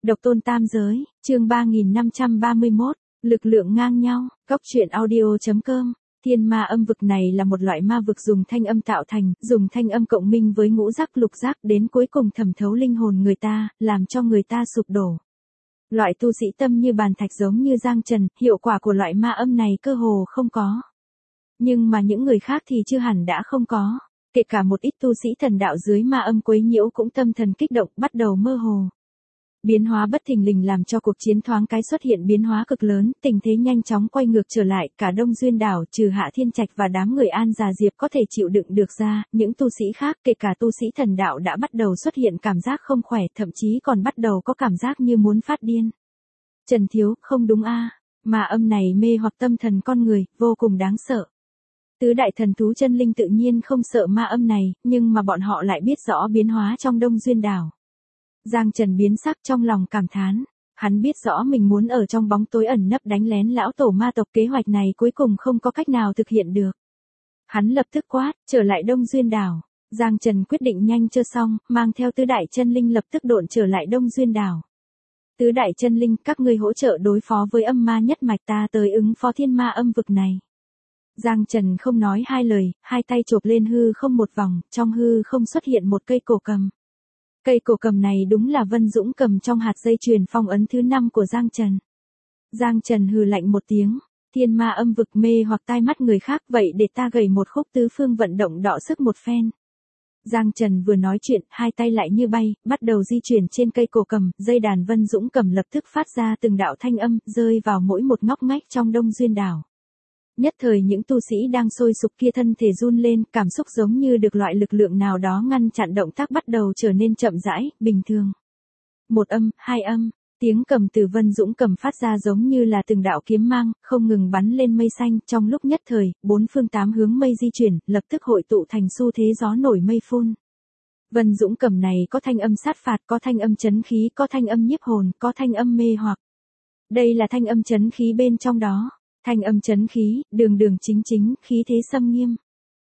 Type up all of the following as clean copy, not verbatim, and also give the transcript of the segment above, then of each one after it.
Độc tôn tam giới, chương 3531, lực lượng ngang nhau, góc truyện audio.com. Thiên ma âm vực này là một loại ma vực dùng thanh âm tạo thành, dùng thanh âm cộng minh với ngũ giác lục giác đến cuối cùng thẩm thấu linh hồn người ta, làm cho người ta sụp đổ. Loại tu sĩ tâm như bàn thạch giống như Giang Trần, hiệu quả của loại ma âm này cơ hồ không có. Nhưng mà những người khác thì chưa hẳn đã không có. Kể cả một ít tu sĩ thần đạo dưới ma âm quấy nhiễu cũng tâm thần kích động, bắt đầu mơ hồ. Biến hóa bất thình lình làm cho cuộc chiến thoáng cái xuất hiện biến hóa cực lớn, tình thế nhanh chóng quay ngược trở lại, cả Đông Duyên đảo trừ Hạ Thiên Trạch và đám người An Già Diệp có thể chịu đựng được ra, những tu sĩ khác kể cả tu sĩ thần đạo đã bắt đầu xuất hiện cảm giác không khỏe, thậm chí còn bắt đầu có cảm giác như muốn phát điên. Trần Thiếu, không đúng a, mà âm này mê hoặc tâm thần con người, vô cùng đáng sợ. Tứ đại thần thú chân linh tự nhiên không sợ ma âm này, nhưng mà bọn họ lại biết rõ biến hóa trong Đông Duyên đảo. Giang Trần biến sắc trong lòng cảm thán, hắn biết rõ mình muốn ở trong bóng tối ẩn nấp đánh lén lão tổ ma tộc, kế hoạch này cuối cùng không có cách nào thực hiện được. Hắn lập tức quát, trở lại Đông Duyên đảo. Giang Trần quyết định nhanh chưa xong, mang theo tứ đại chân linh lập tức độn trở lại Đông Duyên đảo. Tứ đại chân linh, các ngươi hỗ trợ đối phó với âm ma nhất mạch, ta tới ứng phó thiên ma âm vực này. Giang Trần không nói hai lời, hai tay chộp lên hư không một vòng, trong hư không xuất hiện một cây cổ cầm. Cây cổ cầm này đúng là Vân Dũng cầm trong hạt dây chuyền phong ấn thứ 5 của Giang Trần. Giang Trần hừ lạnh một tiếng, thiên ma âm vực mê hoặc tai mắt người khác, vậy để ta gầy một khúc tứ phương vận động đọ sức một phen. Giang Trần vừa nói chuyện, hai tay lại như bay, bắt đầu di chuyển trên cây cổ cầm, dây đàn Vân Dũng cầm lập tức phát ra từng đạo thanh âm, rơi vào mỗi một ngóc ngách trong Đông Duyên đảo. Nhất thời những tu sĩ đang sôi sục kia thân thể run lên, cảm xúc giống như được loại lực lượng nào đó ngăn chặn, động tác bắt đầu trở nên chậm rãi, bình thường. Một âm, hai âm, tiếng cầm từ Vân Dũng cầm phát ra giống như là từng đạo kiếm mang, không ngừng bắn lên mây xanh, trong lúc nhất thời, bốn phương tám hướng mây di chuyển, lập tức hội tụ thành xu thế gió nổi mây phun. Vân Dũng cầm này có thanh âm sát phạt, có thanh âm chấn khí, có thanh âm nhiếp hồn, có thanh âm mê hoặc. Đây là thanh âm chấn khí bên trong đó. Thanh âm chấn khí, đường đường chính chính, khí thế xâm nghiêm.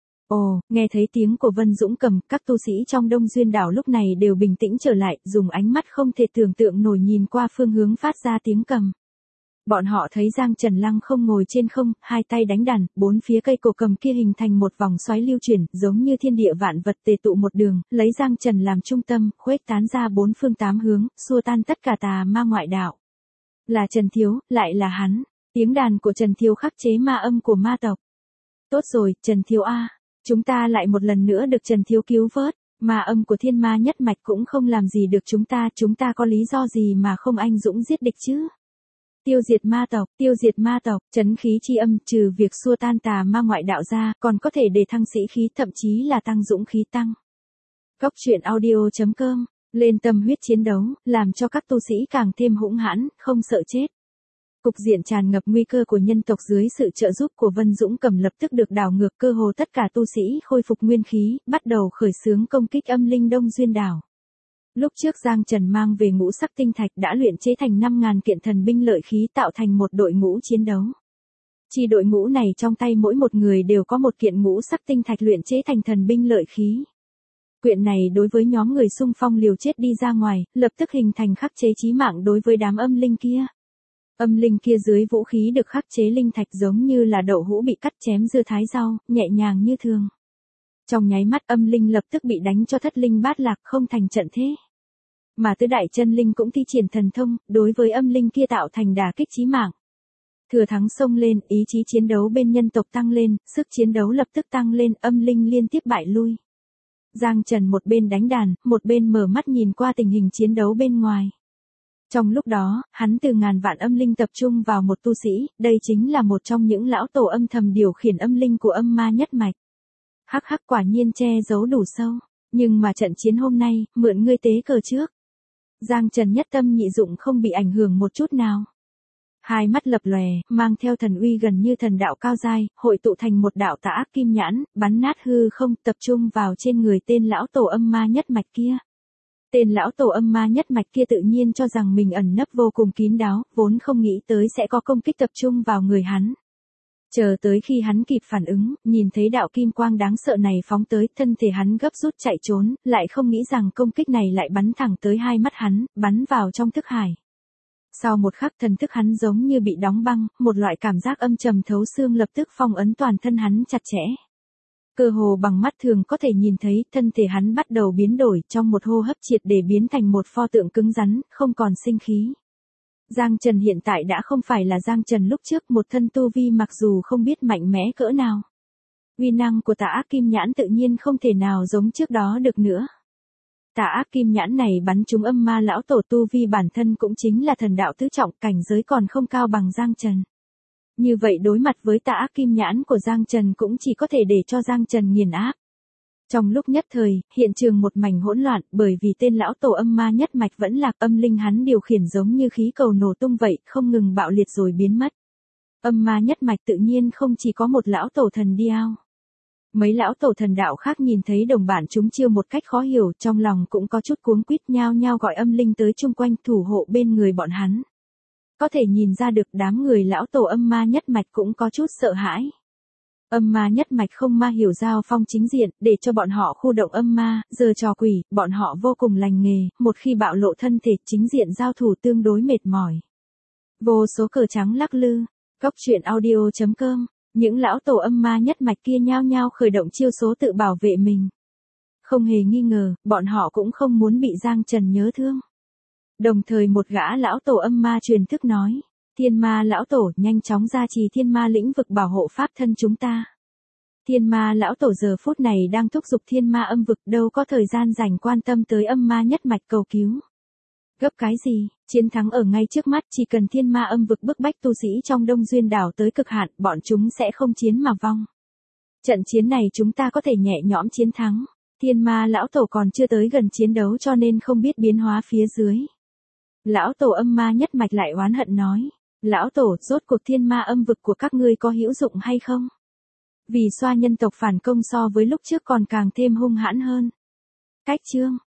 Ồ, nghe thấy tiếng của Vân Dũng cầm, các tu sĩ trong Đông Duyên đảo lúc này đều bình tĩnh trở lại, dùng ánh mắt không thể tưởng tượng nổi nhìn qua phương hướng phát ra tiếng cầm. Bọn họ thấy Giang Trần lăng không ngồi trên không, hai tay đánh đàn, bốn phía cây cổ cầm kia hình thành một vòng xoáy lưu chuyển, giống như thiên địa vạn vật tề tụ một đường, lấy Giang Trần làm trung tâm, khuếch tán ra bốn phương tám hướng, xua tan tất cả tà ma ngoại đạo. Là Trần Thiếu, lại là hắn. Tiếng đàn của Trần Thiếu khắc chế ma âm của ma tộc. Tốt rồi, Trần Thiếu a, chúng ta lại một lần nữa được Trần Thiếu cứu vớt, ma âm của thiên ma nhất mạch cũng không làm gì được chúng ta có lý do gì mà không anh dũng giết địch chứ? Tiêu diệt ma tộc, trấn khí chi âm, trừ việc xua tan tà ma ngoại đạo ra, còn có thể để thăng sĩ khí, thậm chí là tăng dũng khí tăng. Góc truyện audio.com, lên tâm huyết chiến đấu, làm cho các tu sĩ càng thêm hũng hãn, không sợ chết. Cục diện tràn ngập nguy cơ của nhân tộc dưới sự trợ giúp của Vân Dũng cầm lập tức được đảo ngược, cơ hồ tất cả tu sĩ khôi phục nguyên khí, bắt đầu khởi xướng công kích âm linh Đông Duyên đảo. Lúc trước Giang Trần mang về ngũ sắc tinh thạch đã luyện chế thành 5.000 kiện thần binh lợi khí, tạo thành một đội ngũ chiến đấu. Chỉ đội ngũ này trong tay mỗi một người đều có một kiện ngũ sắc tinh thạch luyện chế thành thần binh lợi khí. Quyện này đối với nhóm người xung phong liều chết đi ra ngoài, lập tức hình thành khắc chế chí mạng đối với đám âm linh kia. Âm linh kia dưới vũ khí được khắc chế linh thạch giống như là đậu hũ bị cắt chém dưa thái rau, nhẹ nhàng như thường. Trong nháy mắt âm linh lập tức bị đánh cho thất linh bát lạc, không thành trận thế. Mà tứ đại chân linh cũng thi triển thần thông, đối với âm linh kia tạo thành đả kích chí mạng. Thừa thắng xông lên, ý chí chiến đấu bên nhân tộc tăng lên, sức chiến đấu lập tức tăng lên, âm linh liên tiếp bại lui. Giang Trần một bên đánh đàn, một bên mở mắt nhìn qua tình hình chiến đấu bên ngoài. Trong lúc đó, hắn từ ngàn vạn âm linh tập trung vào một tu sĩ, đây chính là một trong những lão tổ âm thầm điều khiển âm linh của âm ma nhất mạch. Hắc hắc, quả nhiên che giấu đủ sâu, nhưng mà trận chiến hôm nay, mượn ngươi tế cờ trước. Giang Trần nhất tâm nhị dụng không bị ảnh hưởng một chút nào. Hai mắt lập lòe, mang theo thần uy gần như thần đạo cao giai, hội tụ thành một đạo tà ác kim nhãn, bắn nát hư không, tập trung vào trên người tên lão tổ âm ma nhất mạch kia. Tên lão tổ âm ma nhất mạch kia tự nhiên cho rằng mình ẩn nấp vô cùng kín đáo, vốn không nghĩ tới sẽ có công kích tập trung vào người hắn. Chờ tới khi hắn kịp phản ứng, nhìn thấy đạo kim quang đáng sợ này phóng tới, thân thể hắn gấp rút chạy trốn, lại không nghĩ rằng công kích này lại bắn thẳng tới hai mắt hắn, bắn vào trong thức hải. Sau một khắc thần thức hắn giống như bị đóng băng, một loại cảm giác âm trầm thấu xương lập tức phong ấn toàn thân hắn chặt chẽ. Cơ hồ bằng mắt thường có thể nhìn thấy thân thể hắn bắt đầu biến đổi trong một hô hấp triệt để biến thành một pho tượng cứng rắn, không còn sinh khí. Giang Trần hiện tại đã không phải là Giang Trần lúc trước, một thân tu vi mặc dù không biết mạnh mẽ cỡ nào. Uy năng của Tà Ác Kim Nhãn tự nhiên không thể nào giống trước đó được nữa. Tà Ác Kim Nhãn này bắn trúng âm ma lão tổ, tu vi bản thân cũng chính là thần đạo tứ trọng, cảnh giới còn không cao bằng Giang Trần. Như vậy đối mặt với Tà Ác Kim Nhãn của Giang Trần cũng chỉ có thể để cho Giang Trần nghiền áp. Trong lúc nhất thời, hiện trường một mảnh hỗn loạn, bởi vì tên lão tổ âm ma nhất mạch vẫn lạc, âm linh hắn điều khiển giống như khí cầu nổ tung vậy, không ngừng bạo liệt rồi biến mất. Âm ma nhất mạch tự nhiên không chỉ có một lão tổ thần điao. Mấy lão tổ thần đạo khác nhìn thấy đồng bản chúng chiêu một cách khó hiểu, trong lòng cũng có chút cuống quýt, nhao nhao gọi âm linh tới chung quanh thủ hộ bên người bọn hắn. Có thể nhìn ra được đám người lão tổ âm ma nhất mạch cũng có chút sợ hãi. Âm ma nhất mạch không ma hiểu giao phong chính diện, để cho bọn họ khu động âm ma, giờ trò quỷ, bọn họ vô cùng lành nghề, một khi bạo lộ thân thể chính diện giao thủ tương đối mệt mỏi. Vô số cờ trắng lắc lư, Cốc truyện audio.com, những lão tổ âm ma nhất mạch kia nhao nhao khởi động chiêu số tự bảo vệ mình. Không hề nghi ngờ, bọn họ cũng không muốn bị Giang Trần nhớ thương. Đồng thời một gã lão tổ âm ma truyền thức nói. Thiên ma lão tổ, nhanh chóng ra trì thiên ma lĩnh vực bảo hộ pháp thân chúng ta. Thiên ma lão tổ giờ phút này đang thúc giục thiên ma âm vực, đâu có thời gian dành quan tâm tới âm ma nhất mạch cầu cứu. Gấp cái gì, chiến thắng ở ngay trước mắt, chỉ cần thiên ma âm vực bức bách tu sĩ trong Đông Duyên đảo tới cực hạn, bọn chúng sẽ không chiến mà vong. Trận chiến này chúng ta có thể nhẹ nhõm chiến thắng. Thiên ma lão tổ còn chưa tới gần chiến đấu cho nên không biết biến hóa phía dưới. Lão tổ âm ma nhất mạch lại oán hận nói. Lão tổ, rốt cuộc thiên ma âm vực của các ngươi có hữu dụng hay không? Vì xoa nhân tộc phản công so với lúc trước còn càng thêm hung hãn hơn. Cách chương